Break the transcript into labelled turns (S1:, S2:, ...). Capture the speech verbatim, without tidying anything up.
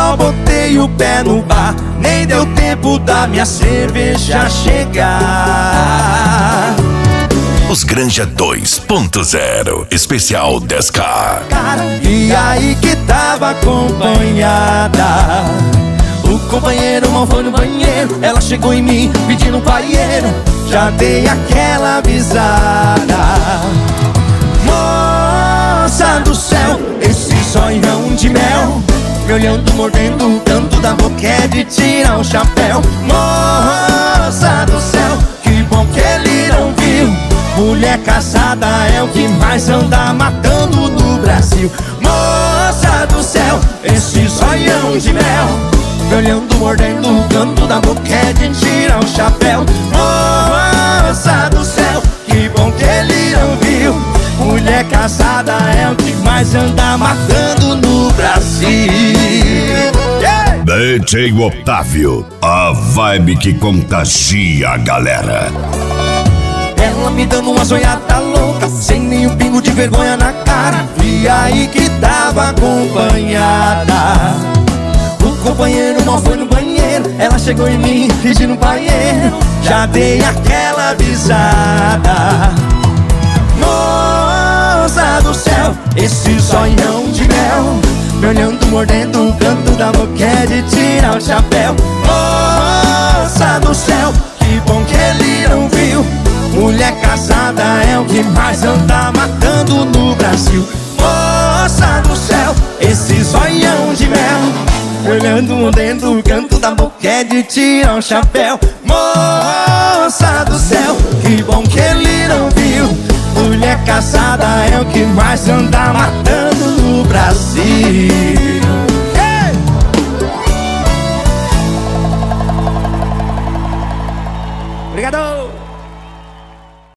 S1: mal botei o pé no bar, nem deu tempo da minha cerveja chegar.
S2: Os Granja dois ponto zero, especial dez K.
S1: E aí que tava acompanhada, o companheiro mal foi no banheiro, ela chegou em mim pedindo um paieiro, já dei aquela avisada. Moça do céu, esse sonhão de mel, me olhando, mordendo o canto da boca é de tirar o chapéu. Moça do céu, que bom que ele não viu, mulher casada é o que mais anda matando no Brasil. Moça do céu, esse sonhão de mel, me olhando, mordendo o canto da boca é de tirar o chapéu. Moça do céu, que bom que ele não viu, mulher casada é o que mais anda matando no Brasil. Yeah!
S2: D J Otávio, a vibe que contagia a galera.
S1: Ela me dando uma sonhada louca, sem nenhum pingo de vergonha na cara. E aí que tava acompanhada, o companheiro mal foi no banheiro, ela chegou em mim pedindo um paieiro, já dei aquela avisada. Moça do céu, esse sonhão de mel, me olhando, mordendo o canto da boca é de tirar o chapéu. Moça do céu, que bom que ele não viu, mulher casada é o que mais anda matando no Brasil. Moça do céu, esse zoião de mel, olhando, mordendo o canto da boca é de tirar o chapéu. Moça do céu, que bom que ele não viu, mulher casada é o que mais anda matando no Brasil. Hey! Obrigado!